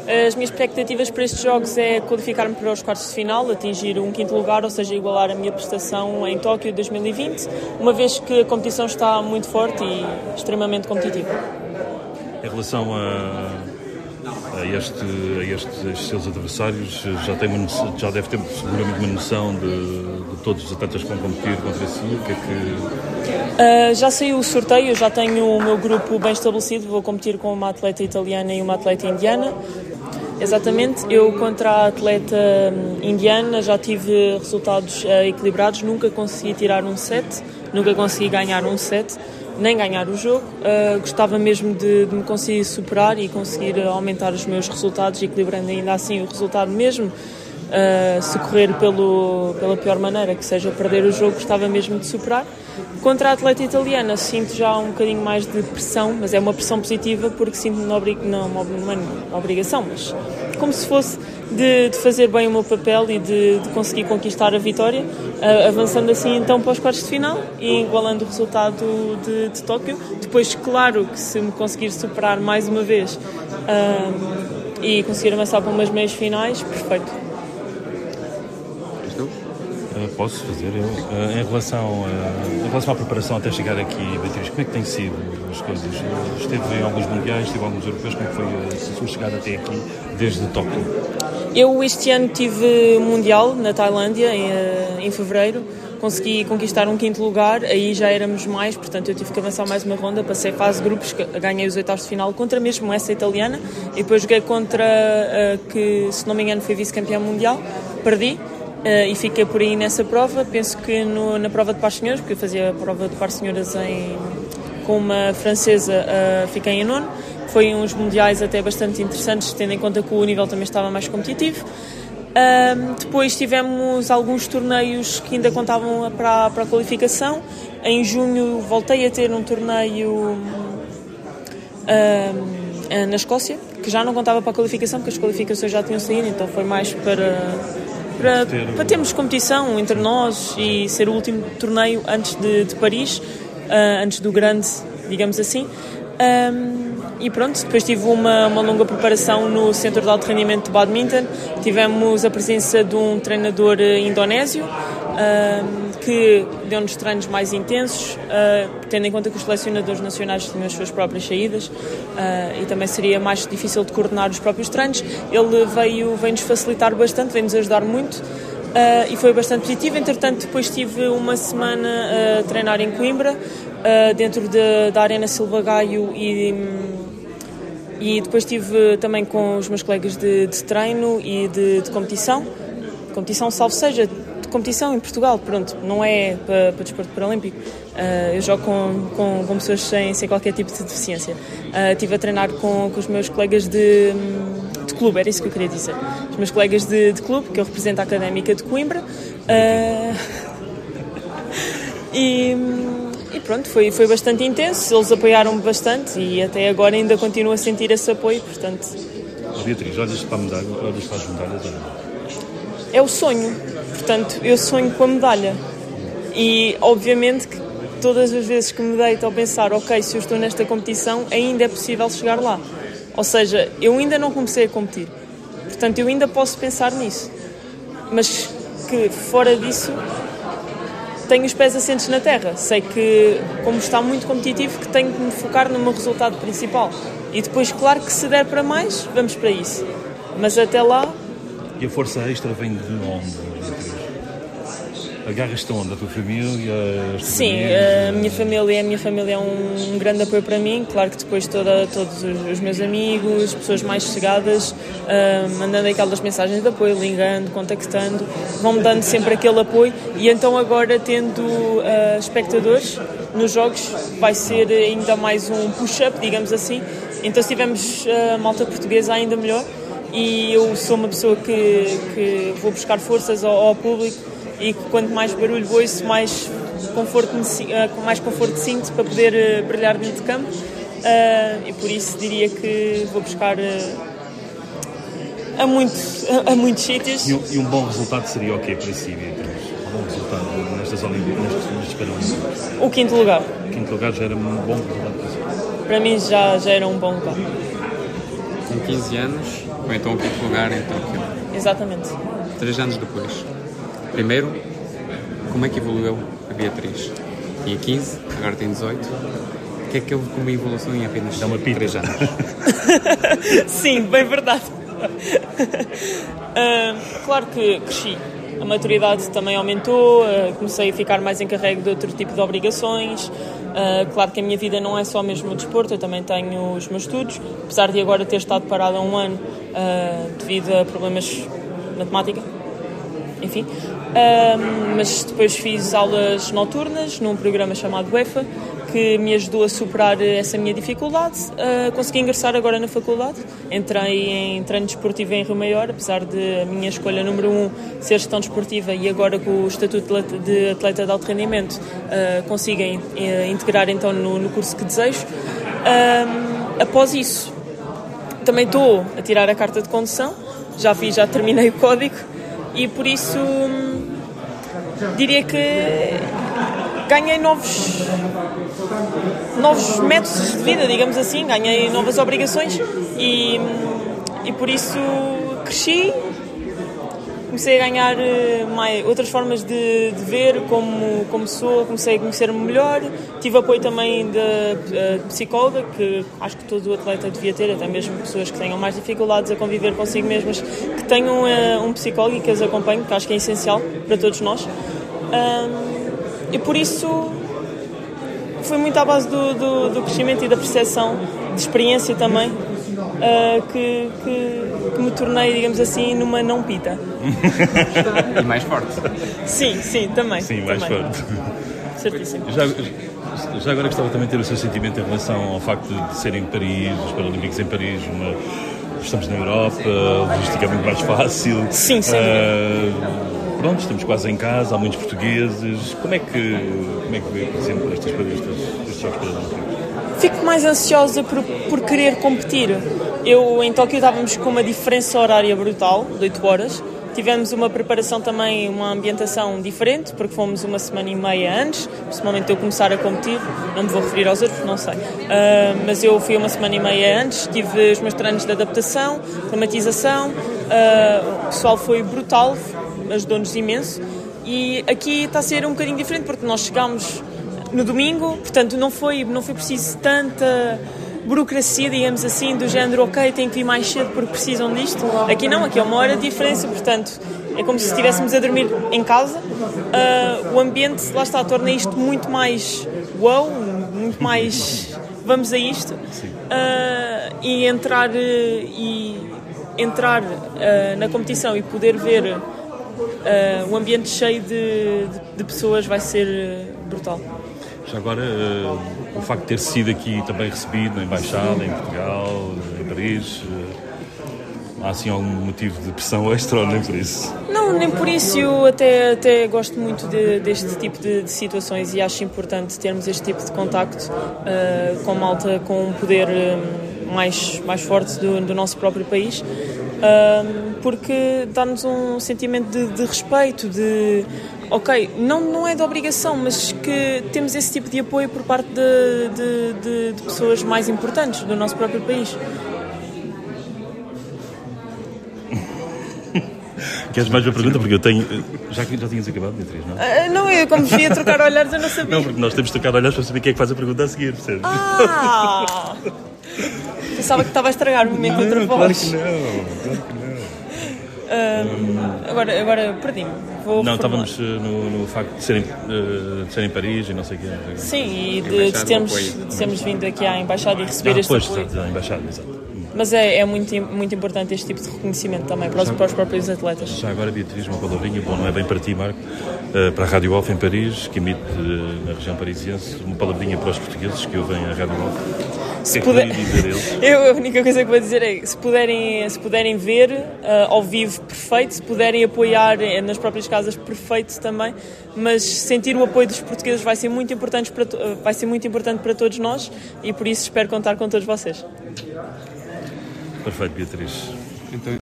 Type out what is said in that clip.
As minhas expectativas para estes jogos é qualificar-me para os quartos de final, atingir um quinto lugar, ou seja, igualar a minha prestação em Tóquio 2020, uma vez que a competição está muito forte e extremamente competitiva. Em relação a estes seus adversários, já deve ter seguramente uma noção de todos os atletas que vão competir contra si. O que é que... Já saiu o sorteio, já tenho o meu grupo bem estabelecido, vou competir com uma atleta italiana e uma atleta indiana. Exatamente, eu contra a atleta indiana já tive resultados equilibrados, nunca consegui tirar um set, nunca consegui ganhar um set, nem ganhar o jogo. Gostava mesmo de me conseguir superar e conseguir aumentar os meus resultados, equilibrando ainda assim o resultado mesmo. Se correr pela pior maneira, que seja perder o jogo, gostava mesmo de superar. Contra a atleta italiana sinto já um bocadinho mais de pressão, mas é uma pressão positiva porque sinto-me não é uma obrigação, mas como se fosse de fazer bem o meu papel e de conseguir conquistar a vitória, avançando assim então para os quartos de final e igualando o resultado de Tóquio. Depois, claro que se me conseguir superar mais uma vez e conseguir avançar para umas meias finais, perfeito. Posso fazer eu? Em relação à preparação até chegar aqui, Beatriz, como é que tem sido as coisas? Esteve em alguns mundiais, esteve em alguns europeus, como foi a sua chegada até aqui, desde Tóquio? Eu este ano tive mundial na Tailândia, em fevereiro, consegui conquistar um quinto lugar, aí já éramos mais, portanto eu tive que avançar mais uma ronda, passei a fase de grupos, ganhei os oitavos de final contra mesmo essa italiana, e depois joguei contra que, se não me engano, foi vice-campeã mundial, perdi. E fiquei por aí nessa prova. Penso que na prova de pares senhores, porque eu fazia a prova de pares senhoras com uma francesa, fiquei em nono. Foi uns mundiais até bastante interessantes, tendo em conta que o nível também estava mais competitivo. Depois tivemos alguns torneios que ainda contavam para a qualificação. Em junho voltei a ter um torneio na Escócia, que já não contava para a qualificação, porque as qualificações já tinham saído, então foi mais para termos competição entre nós e ser o último torneio antes de Paris, antes do grande, digamos assim. E pronto, depois tive uma longa preparação no Centro de Alto Rendimento de Badminton. Tivemos a presença de um treinador indonésio que deu-nos treinos mais intensos, tendo em conta que os selecionadores nacionais tinham as suas próprias saídas e também seria mais difícil de coordenar os próprios treinos. Ele veio-nos facilitar bastante, veio-nos ajudar muito e foi bastante positivo. Entretanto, depois tive uma semana a treinar em Coimbra, dentro da Arena Silva Gaio, e depois estive também com os meus colegas de treino e de competição, salvo seja, de competição em Portugal, pronto, não é para desporto paralímpico. Eu jogo com pessoas sem qualquer tipo de deficiência. Estive a treinar com os meus colegas de clube, era isso que eu queria dizer. Os meus colegas de clube, que eu represento a Académica de Coimbra. E pronto, foi bastante intenso, eles apoiaram-me bastante e até agora ainda continuo a sentir esse apoio, portanto... Beatriz, olhas para a medalha, olhas para as medalhas? É o sonho, portanto, eu sonho com a medalha e obviamente que todas as vezes que me deito ao pensar, ok, se eu estou nesta competição, ainda é possível chegar lá. Ou seja, eu ainda não comecei a competir, portanto, eu ainda posso pensar nisso, mas que fora disso... Tenho os pés assentes na terra, sei que, como está muito competitivo, que tenho que me focar no meu resultado principal. E depois, claro que se der para mais, vamos para isso. Mas até lá... E a força extra vem de onde? Agarras-te onde? A tua família? Sim, a minha família é um grande apoio para mim. Claro que depois todos os meus amigos, pessoas mais chegadas, mandando aquelas mensagens de apoio, ligando, contactando, vão-me dando sempre aquele apoio. E então agora, tendo espectadores nos jogos, vai ser ainda mais um push-up, digamos assim. Então se tivermos malta portuguesa, ainda melhor. E eu sou uma pessoa que vou buscar forças ao público, e que quanto mais barulho ouço, mais conforto sinto para poder brilhar dentro de campo, e por isso diria que vou buscar a muitos sítios. E um bom resultado seria o quê para si, Beatriz? Um bom resultado nestes Paralímpicos? O quinto lugar. O quinto lugar já era um bom resultado para si? Para mim já era um bom lugar. com 15 anos, ou então o quinto lugar em Tóquio. Exatamente. 3 anos depois. Primeiro, como é que evoluiu a Beatriz? Tinha 15, agora tem 18. O que é que houve como evolução em apenas 3 anos? Sim, bem verdade. Claro que cresci. A maturidade também aumentou, comecei a ficar mais encarregue de outro tipo de obrigações. Claro que a minha vida não é só mesmo o desporto, eu também tenho os meus estudos, apesar de agora ter estado parada há um ano devido a problemas de matemática, enfim. Mas depois fiz aulas noturnas num programa chamado UEFA, que me ajudou a superar essa minha dificuldade. Consegui ingressar agora na faculdade, entrei em treino desportivo em Rio Maior, apesar de a minha escolha número 1 ser gestão desportiva, e agora com o estatuto de atleta de alto rendimento consigo integrar então no curso que desejo. Após isso, também estou a tirar a carta de condução, já terminei o código, e por isso diria que ganhei novos métodos de vida, digamos assim, ganhei novas obrigações e por isso cresci, comecei a ganhar outras formas de ver como sou, comecei a conhecer-me melhor, tive apoio também de psicóloga, que acho que todo o atleta devia ter, até mesmo pessoas que tenham mais dificuldades a conviver consigo mesmas, que tenham um psicólogo e que as acompanhe, que acho que é essencial para todos nós. E por isso foi muito à base do crescimento e da percepção, de experiência também, que me tornei, digamos assim, numa não pita. E mais forte. Sim, também. Sim, mais forte. Certíssimo. Já agora gostava também de ter o seu sentimento em relação ao facto de ser em Paris, os Paralímpicos em Paris, estamos na Europa, a logística é muito mais fácil. Sim, sim. Pronto, estamos quase em casa, há muitos portugueses. Como é que vê, por exemplo, estes Jogos Paralímpicos? Fico mais ansiosa por querer competir. Em Tóquio estávamos com uma diferença horária brutal, de 8 horas. Tivemos uma preparação também, uma ambientação diferente, porque fomos uma semana e meia antes, principalmente eu começar a competir, não me vou referir aos outros, não sei. Mas eu fui uma semana e meia antes, tive os meus treinos de adaptação, climatização, o pessoal foi brutal, ajudou-nos imenso, e aqui está a ser um bocadinho diferente, porque nós chegámos no domingo, portanto não foi preciso tanta burocracia, digamos assim, do género, ok, tenho que ir mais cedo porque precisam disto. Aqui não, aqui é uma hora de diferença, portanto é como se estivéssemos a dormir em casa. O ambiente, lá está, torna isto muito mais wow, muito mais vamos a isto, e entrar na competição e poder ver o ambiente cheio de pessoas vai ser brutal. Já agora, o facto de ter sido aqui também recebido na Embaixada, em Portugal, em Paris, há assim algum motivo de pressão extra ou nem por isso? Não, nem por isso. Eu até gosto muito deste tipo de situações e acho importante termos este tipo de contacto com malta com um poder mais forte do nosso próprio país, porque dá-nos um sentimento de respeito, ok, não é de obrigação, mas que temos esse tipo de apoio por parte de pessoas mais importantes do nosso próprio país. Queres mais uma pergunta? Porque eu tenho... Já tinhas acabado, Beatriz, não? Não, eu como via trocar olhares eu não sabia. Não, porque nós temos de trocar olhares para saber quem é que faz a pergunta a seguir, percebes? Pensava que estava a estragar o momento de outra voz. Claro que não. Agora perdi-me. Não, estávamos no facto de ser em Paris e não sei o quê. Sim, e de termos vindo aqui à Embaixada e receber este apoio. Exato, à Embaixada, exato. Mas é muito, muito importante este tipo de reconhecimento também para os próprios atletas. Já agora, Beatriz, uma palavrinha, bom, não é bem para ti, Marco, para a Rádio Off em Paris, que emite na região parisiense, uma palavrinha para os portugueses que ouvem a Rádio Off. Se puder, a única coisa que vou dizer é se puderem ver ao vivo, perfeito, se puderem apoiar nas próprias casas, perfeito também, mas sentir o apoio dos portugueses vai ser muito importante para todos nós e por isso espero contar com todos vocês. Perfeito, Beatriz. Então,